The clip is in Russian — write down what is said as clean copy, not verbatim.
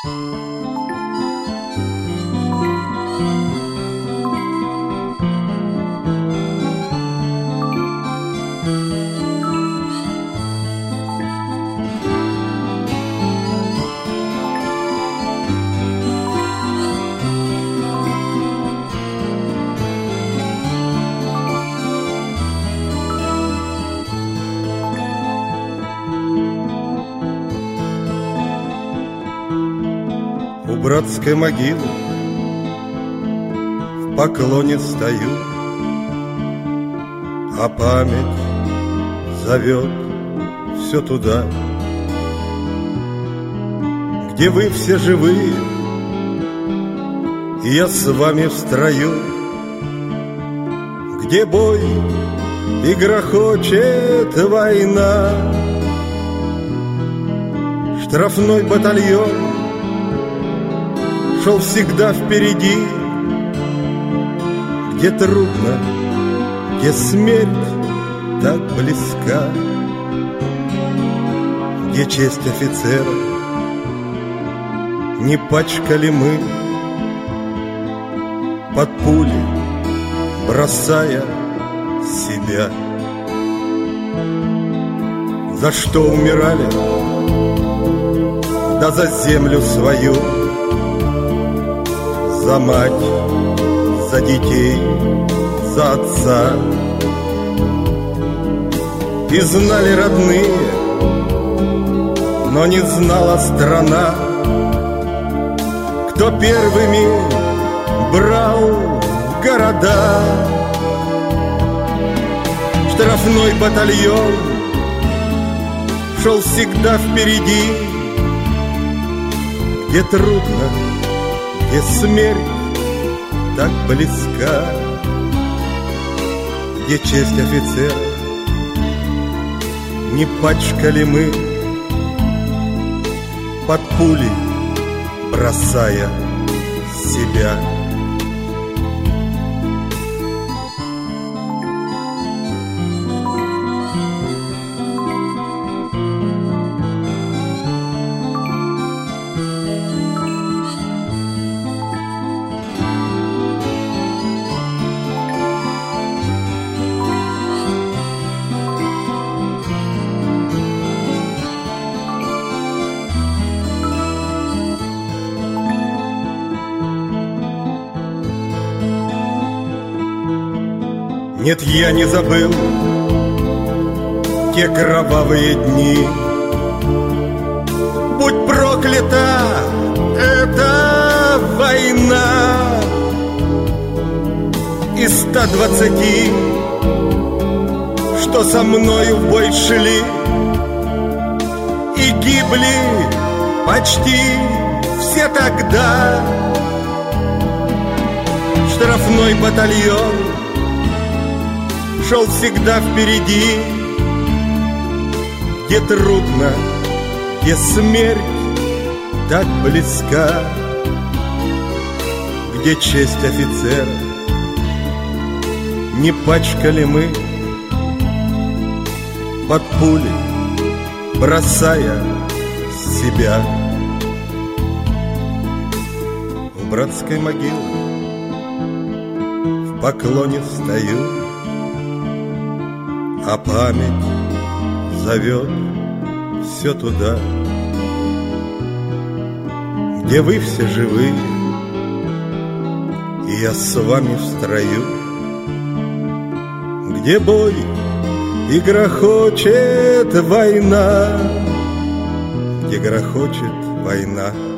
У братской могилы в поклоне стою, а память зовет все туда, где вы все живые, и я с вами в строю, где бой и грохочет война. Штрафной батальон шел всегда впереди, где трудно, где смерть так близка, где честь офицера не пачкали мы под пули, бросая себя. За что умирали? Да за землю свою, за мать, за детей, за отца. И знали родные, но не знала страна, кто первыми брал города. Штрафной батальон шел всегда впереди, где трудно, где смерть так близка, где честь офицера не пачкали мы под пули, бросая себя. Нет, я не забыл те кровавые дни. Будь проклята эта война. Из 120, что со мною в бой шли, и гибли почти все тогда. Штрафной батальон шел всегда впереди, где трудно, где смерть так близка, где честь офицера не пачкали мы под пули, бросая себя. В братской могиле в поклоне стою, а память зовет все туда, где вы все живые, и я с вами в строю, где бой и грохочет война, где грохочет война.